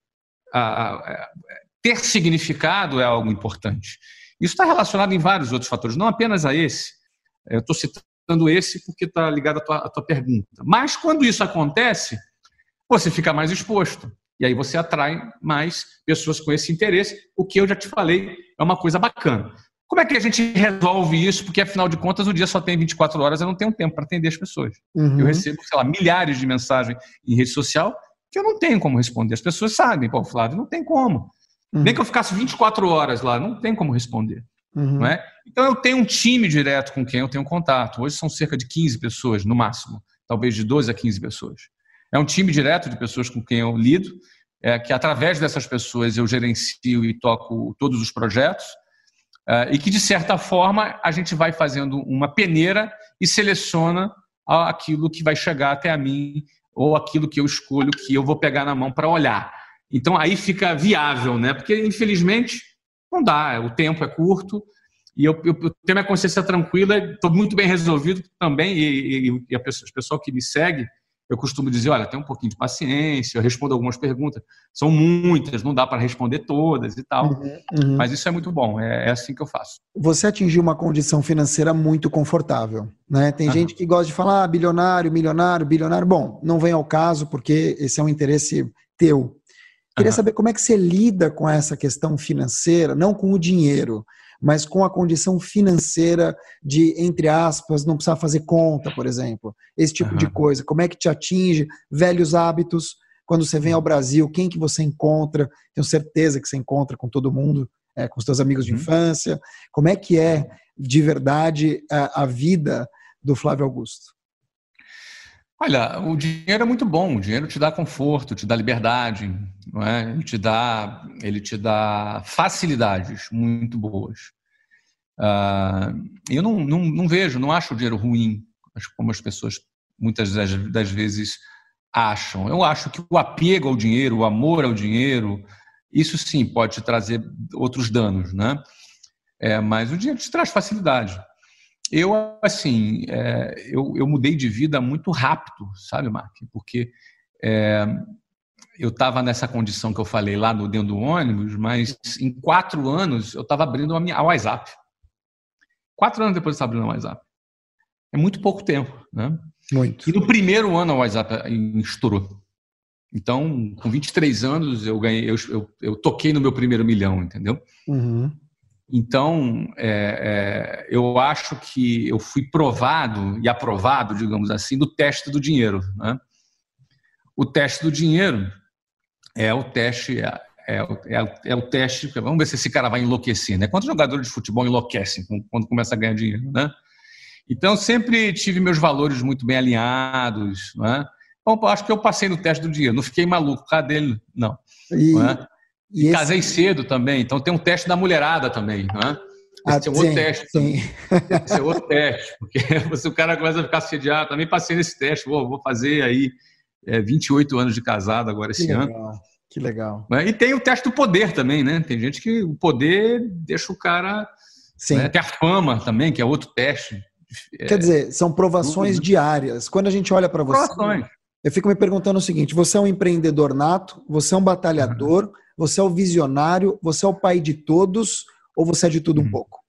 ter significado é algo importante. Isso está relacionado em vários outros fatores, não apenas a esse. Eu estou citando esse porque está ligado à tua pergunta. Mas quando isso acontece, você fica mais exposto. E aí você atrai mais pessoas com esse interesse, o que eu já te falei é uma coisa bacana. Como é que a gente resolve isso? Porque, afinal de contas, o dia só tem 24 horas, eu não tenho tempo para atender as pessoas. Eu recebo, sei lá, milhares de mensagens em rede social que eu não tenho como responder. As pessoas sabem, pô, Flávio, não tem como. Nem que eu ficasse 24 horas lá, não tem como responder. Não é? Então, eu tenho um time direto com quem eu tenho contato. Hoje são cerca de 15 pessoas, no máximo. Talvez de 12 a 15 pessoas. É um time direto de pessoas com quem eu lido, que através dessas pessoas eu gerencio e toco todos os projetos, e que, de certa forma, a gente vai fazendo uma peneira e seleciona aquilo que vai chegar até a mim ou aquilo que eu escolho, que eu vou pegar na mão para olhar. Então, aí fica viável, né? Porque, infelizmente, não dá, o tempo é curto e eu tenho minha consciência tranquila, estou muito bem resolvido também, e o pessoal que me segue, eu costumo dizer, olha, tem um pouquinho de paciência, eu respondo algumas perguntas, são muitas, não dá para responder todas e tal, mas isso é muito bom, é assim que eu faço. Você atingiu uma condição financeira muito confortável, né? Tem gente que gosta de falar bilionário, milionário, bilionário. Bom, não vem ao caso porque esse é um interesse teu. Queria saber como é que você lida com essa questão financeira, não com o dinheiro, mas com a condição financeira de, entre aspas, não precisar fazer conta, por exemplo. Esse tipo de coisa. Como é que te atinge? Velhos hábitos. Quando você vem ao Brasil, quem que você encontra? Tenho certeza que você encontra com todo mundo, com os seus amigos de infância. Como é que é, de verdade, a vida do Flávio Augusto? Olha, o dinheiro é muito bom, o dinheiro te dá conforto, te dá liberdade, não é? Ele te dá facilidades muito boas. Eu não vejo, não acho o dinheiro ruim, como as pessoas muitas das vezes acham. Eu acho que o apego ao dinheiro, o amor ao dinheiro, isso sim pode te trazer outros danos, né? Mas o dinheiro te traz facilidade. Eu mudei de vida muito rápido, sabe, Mark? Porque eu estava nessa condição que eu falei lá dentro do ônibus, mas em 4 anos eu estava abrindo a WhatsApp. 4 anos depois eu estava abrindo a WhatsApp. É muito pouco tempo, né? Muito. E no primeiro ano a WhatsApp estourou. Então, com 23 anos, eu toquei no meu primeiro milhão, entendeu? Então, eu acho que eu fui provado e aprovado, digamos assim, do teste do dinheiro, né? O teste do dinheiro é o teste, vamos ver se esse cara vai enlouquecer, né? Quantos jogadores de futebol enlouquecem quando começa a ganhar dinheiro, né? Então, sempre tive meus valores muito bem alinhados, né? Então, acho que eu passei no teste do dinheiro, não fiquei maluco por causa dele, não. E casei cedo também, então tem um teste da mulherada também, né? Esse é outro teste. Esse é outro teste, porque se o cara começa a ficar assediado, também passei nesse teste, vou fazer aí 28 anos de casado agora esse ano. Que legal. E tem o teste do poder também, né? Tem gente que o poder deixa o cara... Né? Tem a fama também, que é outro teste. Quer dizer, são provações diárias. Quando a gente olha para você, eu fico me perguntando o seguinte, você é um empreendedor nato, você é um batalhador, você é o visionário, você é o pai de todos, ou você é de tudo um pouco?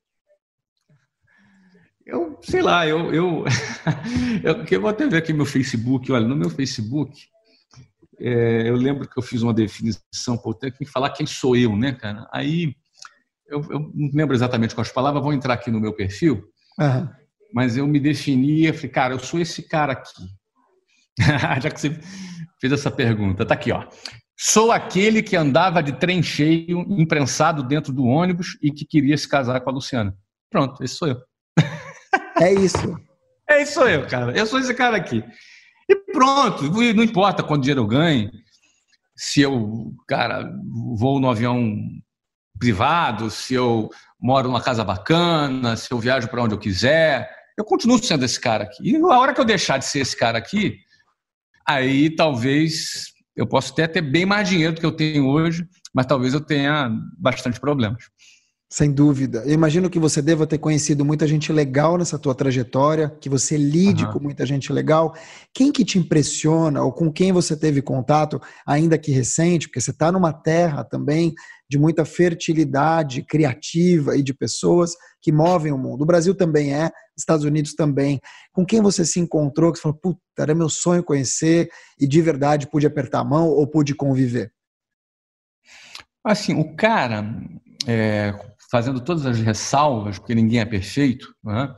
Eu sei lá, eu vou até ver aqui meu Facebook. Olha, no meu Facebook eu lembro que eu fiz uma definição, pô, eu tenho que falar quem sou eu, né, cara? Aí, eu não lembro exatamente quais palavras, vou entrar aqui no meu perfil, mas eu me definia, falei, cara, eu sou esse cara aqui. Já que você fez essa pergunta, tá aqui, ó. Sou aquele que andava de trem cheio, imprensado dentro do ônibus e que queria se casar com a Luciana. Pronto, esse sou eu. É isso. Esse sou eu, cara. Eu sou esse cara aqui. E pronto, não importa quanto dinheiro eu ganho, se eu, cara, vou no avião privado, se eu moro numa casa bacana, se eu viajo para onde eu quiser, eu continuo sendo esse cara aqui. E na hora que eu deixar de ser esse cara aqui, aí talvez eu possa até ter bem mais dinheiro do que eu tenho hoje, mas talvez eu tenha bastante problemas. Sem dúvida. Eu imagino que você deva ter conhecido muita gente legal nessa tua trajetória, que você lide com muita gente legal. Quem que te impressiona ou com quem você teve contato, ainda que recente, porque você está numa terra também de muita fertilidade criativa e de pessoas que movem o mundo. O Brasil também é, Estados Unidos também. Com quem você se encontrou que você falou, puta, era meu sonho conhecer e de verdade pude apertar a mão ou pude conviver? Assim, o cara... fazendo todas as ressalvas, porque ninguém é perfeito, né?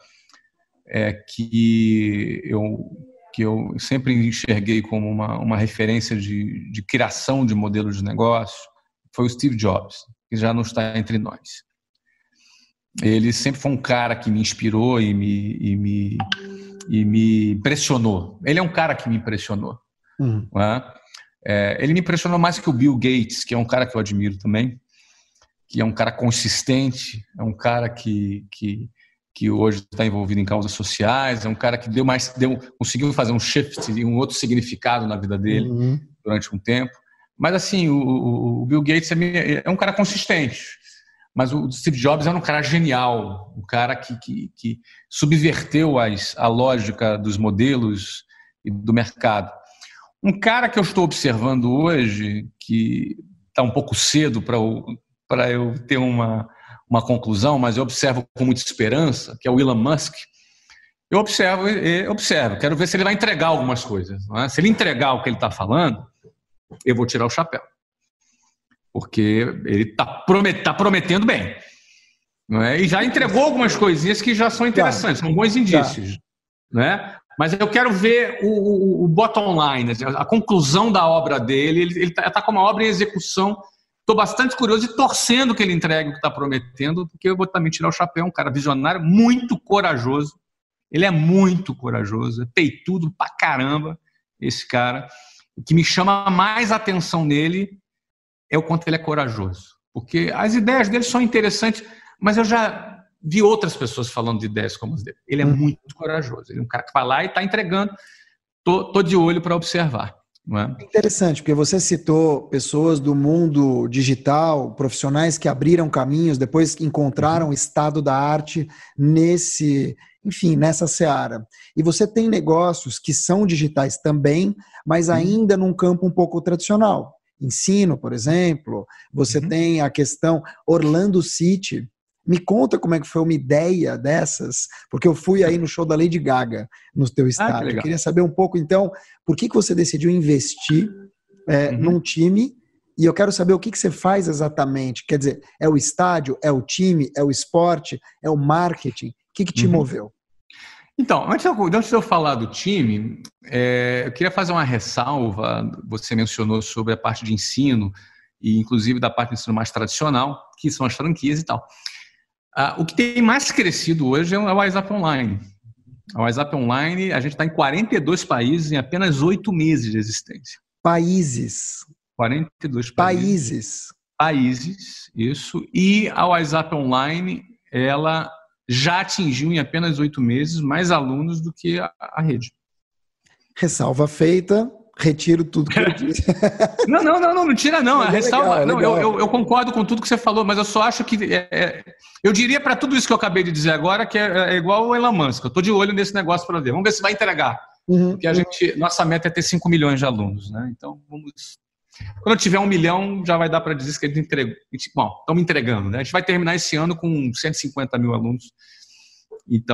que eu sempre enxerguei como uma referência de criação de modelos de negócio, foi o Steve Jobs, que já não está entre nós. Ele sempre foi um cara que me inspirou e me impressionou. Ele é um cara que me impressionou. Né? Ele me impressionou mais que o Bill Gates, que é um cara que eu admiro também, que é um cara consistente, é um cara que hoje está envolvido em causas sociais, é um cara que conseguiu fazer um shift e um outro significado na vida dele durante um tempo. Mas assim, o Bill Gates é um cara consistente, mas o Steve Jobs era um cara genial, um cara que subverteu a lógica dos modelos e do mercado. Um cara que eu estou observando hoje, que está um pouco cedo para eu ter uma conclusão, mas eu observo com muita esperança, que é o Elon Musk. Eu observo, quero ver se ele vai entregar algumas coisas. Não é? Se ele entregar o que ele está falando, eu vou tirar o chapéu. Porque ele está prometendo bem. Não é? E já entregou algumas coisinhas que já são interessantes, são bons indícios. Não é? Mas eu quero ver o bottom line, a conclusão da obra dele. Ele está com uma obra em execução. Estou bastante curioso e torcendo que ele entregue o que está prometendo, porque eu vou também tirar o chapéu. Um cara visionário, muito corajoso. Ele é muito corajoso, é peitudo pra caramba, esse cara. O que me chama mais atenção nele é o quanto ele é corajoso. Porque as ideias dele são interessantes, mas eu já vi outras pessoas falando de ideias como as dele. Ele é muito corajoso. Ele é um cara que vai lá e está entregando. Tô de olho para observar. Não é? Interessante, porque você citou pessoas do mundo digital, profissionais que abriram caminhos, depois que encontraram o estado da arte nessa seara. E você tem negócios que são digitais também, mas ainda num campo um pouco tradicional. Ensino, por exemplo, você tem a questão Orlando City. Me conta como é que foi uma ideia dessas, porque eu fui aí no show da Lady Gaga, no teu estádio. Eu queria saber um pouco, então, por que você decidiu investir num time, e eu quero saber o que você faz exatamente. Quer dizer, é o estádio, é o time, é o esporte, é o marketing? O que te moveu? Então, antes de eu falar do time, eu queria fazer uma ressalva. Você mencionou sobre a parte de ensino, e inclusive da parte de ensino mais tradicional, que são as franquias e tal. O que tem mais crescido hoje é o WhatsApp Online. O WhatsApp Online, a gente está em 42 países em apenas 8 meses de existência. Países. 42 países. Países, isso. E a WhatsApp Online, ela já atingiu em apenas 8 meses mais alunos do que a rede. Ressalva feita. Retiro tudo que eu disse. Não tira não. Legal. Eu concordo com tudo que você falou, mas eu só acho que... eu diria para tudo isso que eu acabei de dizer agora que é igual o Elon Musk. Eu estou de olho nesse negócio para ver. Vamos ver se vai entregar. Porque nossa meta é ter 5 milhões de alunos. Né? Então, quando tiver 1 milhão, já vai dar para dizer que a gente entregou. Bom, estamos entregando. Né? A gente vai terminar esse ano com 150 mil alunos. Então,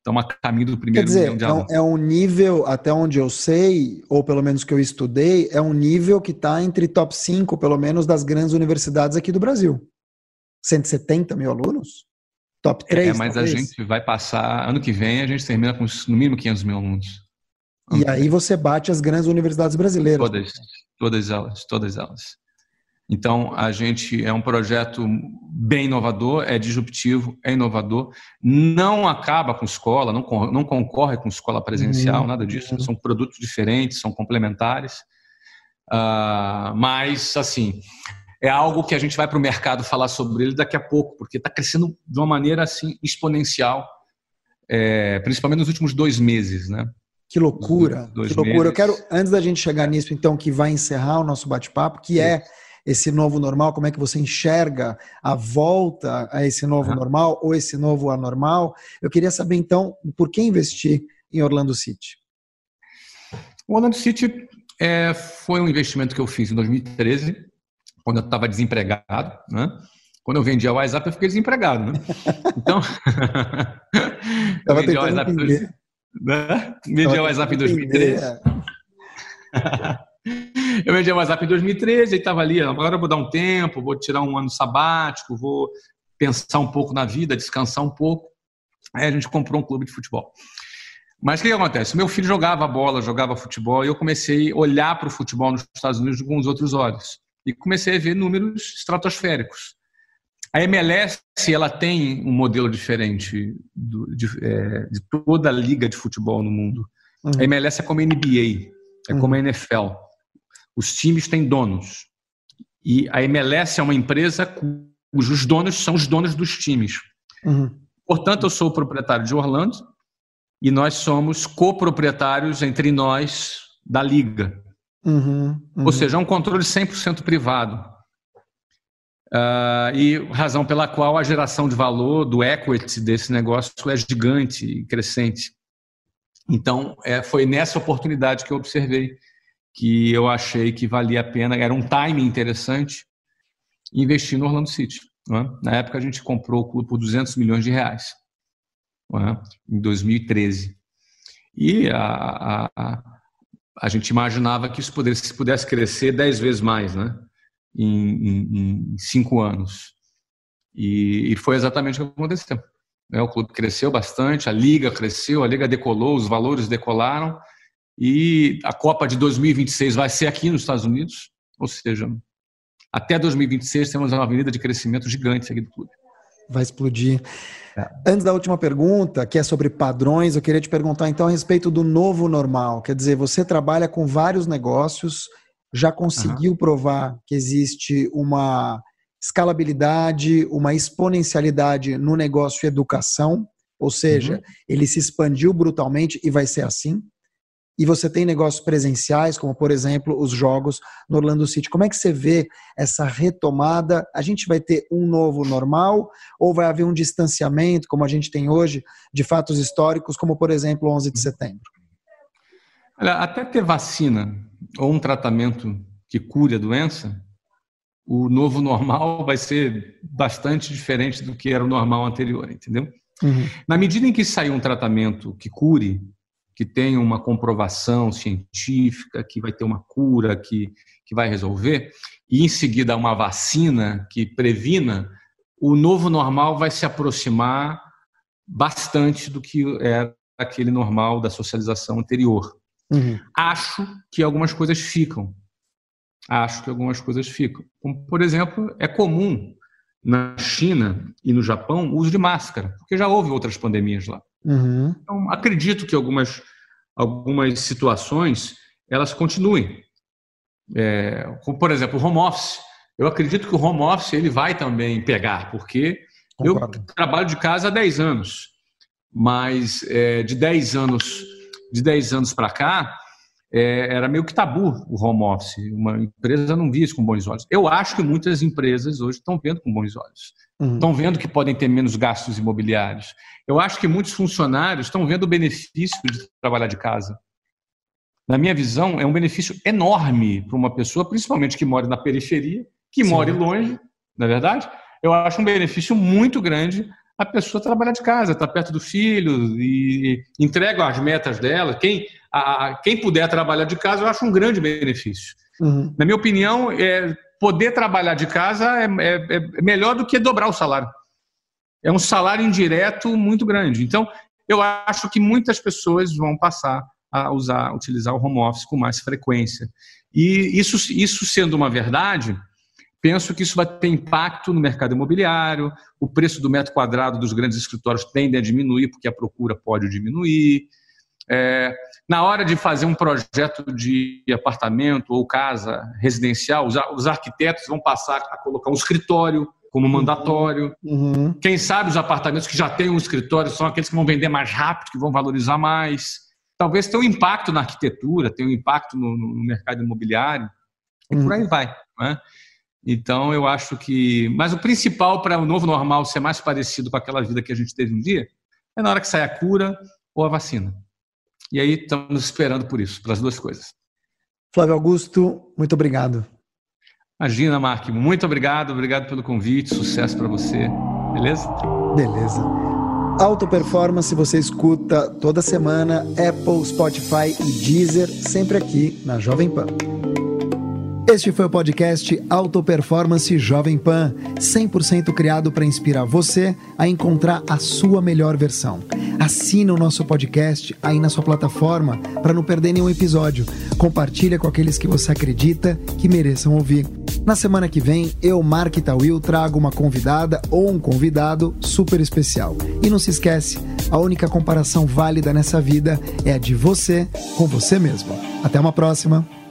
estamos a caminho do Quer primeiro dizer, milhão de alunos. é um nível, até onde eu sei, ou pelo menos que eu estudei, é um nível que está entre top 5, pelo menos, das grandes universidades aqui do Brasil. 170 mil alunos? Top 3, Mas talvez? a gente vai passar, ano que vem, a gente termina com no mínimo 500 mil alunos. E aí você bate as grandes universidades brasileiras. Todas elas. Então, a gente é um projeto bem inovador, é disruptivo, é inovador, não acaba com escola, não concorre com escola presencial, nada disso, são produtos diferentes, são complementares, mas, assim, é algo que a gente vai para o mercado falar sobre ele daqui a pouco, porque está crescendo de uma maneira, assim, exponencial, principalmente nos últimos 2 meses, né? Que loucura, que loucura. Eu quero, antes da gente chegar nisso, então, que vai encerrar o nosso bate-papo, que é esse novo normal, como é que você enxerga a volta a esse novo normal ou esse novo anormal, eu queria saber, então, por que investir em Orlando City? O Orlando City foi um investimento que eu fiz em 2013, quando eu estava desempregado, né? Quando eu vendi a WhatsApp, eu fiquei desempregado, né? Então, eu vendi a WhatsApp em 2013. Eu vendi a WhatsApp em 2013 e estava ali, agora eu vou dar um tempo, vou tirar um ano sabático, vou pensar um pouco na vida, descansar um pouco. Aí a gente comprou um clube de futebol. Mas o que acontece? Meu filho jogava bola, jogava futebol, e eu comecei a olhar para o futebol nos Estados Unidos com os outros olhos. E comecei a ver números estratosféricos. A MLS, ela tem um modelo diferente de toda a liga de futebol no mundo. A MLS é como a NBA, é como a NFL. Os times têm donos. E a MLS é uma empresa cujos donos são os donos dos times. Portanto, eu sou o proprietário de Orlando e nós somos coproprietários entre nós da liga. Ou seja, é um controle 100% privado. E razão pela qual a geração de valor do equity desse negócio é gigante e crescente. Então, foi nessa oportunidade que eu observei que eu achei que valia a pena, era um timing interessante, investir no Orlando City. Não é? Na época, a gente comprou o clube por R$200 milhões, não é? Em 2013. E a gente imaginava que isso pudesse crescer 10 vezes mais, né? Em 5 anos. E foi exatamente o que aconteceu. O clube cresceu bastante, a liga cresceu, a liga decolou, os valores decolaram, e a Copa de 2026 vai ser aqui nos Estados Unidos, ou seja, até 2026 temos uma avenida de crescimento gigante aqui do clube. Vai explodir. Antes da última pergunta, que é sobre padrões, eu queria te perguntar então a respeito do novo normal. Quer dizer, você trabalha com vários negócios, já conseguiu provar que existe uma escalabilidade, uma exponencialidade no negócio educação, ou seja, ele se expandiu brutalmente e vai ser assim. E você tem negócios presenciais, como, por exemplo, os jogos no Orlando City. Como é que você vê essa retomada? A gente vai ter um novo normal ou vai haver um distanciamento, como a gente tem hoje, de fatos históricos, como, por exemplo, 11 de setembro? Olha, até ter vacina ou um tratamento que cure a doença, o novo normal vai ser bastante diferente do que era o normal anterior, entendeu? Na medida em que sair um tratamento que cure, que tenha uma comprovação científica, que vai ter uma cura que vai resolver, e em seguida uma vacina que previna, o novo normal vai se aproximar bastante do que era aquele normal da socialização anterior. Acho que algumas coisas ficam. Como, por exemplo, é comum na China e no Japão o uso de máscara, porque já houve outras pandemias lá. Então, acredito que algumas situações elas continuem. Como, por exemplo, o home office. Eu acredito que o home office ele vai também pegar, porque eu trabalho de casa há 10 anos, mas de 10 anos para cá, era meio que tabu o home office. Uma empresa não via isso com bons olhos. Eu acho que muitas empresas hoje estão vendo com bons olhos. Estão vendo que podem ter menos gastos imobiliários. Eu acho que muitos funcionários estão vendo o benefício de trabalhar de casa. Na minha visão, é um benefício enorme para uma pessoa, principalmente que mora na periferia, que mora longe, na verdade. Eu acho um benefício muito grande a pessoa trabalhar de casa, estar perto do filho e entrega as metas dela. Quem puder trabalhar de casa, eu acho um grande benefício. Na minha opinião, poder trabalhar de casa é melhor do que dobrar o salário. É um salário indireto muito grande. Então, eu acho que muitas pessoas vão passar a utilizar o home office com mais frequência. E isso sendo uma verdade, penso que isso vai ter impacto no mercado imobiliário, o preço do metro quadrado dos grandes escritórios tende a diminuir, porque a procura pode diminuir. Na hora de fazer um projeto de apartamento ou casa residencial, os arquitetos vão passar a colocar um escritório como mandatório. Quem sabe os apartamentos que já têm um escritório são aqueles que vão vender mais rápido, que vão valorizar mais. Talvez tenha um impacto na arquitetura, tenha um impacto no mercado imobiliário, e por aí vai, né? Então, eu acho que... Mas o principal para o novo normal ser mais parecido com aquela vida que a gente teve um dia é na hora que sai a cura ou a vacina. E aí estamos esperando por isso, pelas duas coisas. Flávio Augusto, muito obrigado. Imagina, Mark, muito obrigado pelo convite, sucesso para você, beleza? Beleza. Alto Performance você escuta toda semana, Apple, Spotify e Deezer, sempre aqui na Jovem Pan. Este foi o podcast Alto Performance Jovem Pan, 100% criado para inspirar você a encontrar a sua melhor versão. Assina o nosso podcast aí na sua plataforma para não perder nenhum episódio. Compartilha com aqueles que você acredita que mereçam ouvir. Na semana que vem, eu, Mark Tawil, trago uma convidada ou um convidado super especial. E não se esquece, a única comparação válida nessa vida é a de você com você mesmo. Até uma próxima!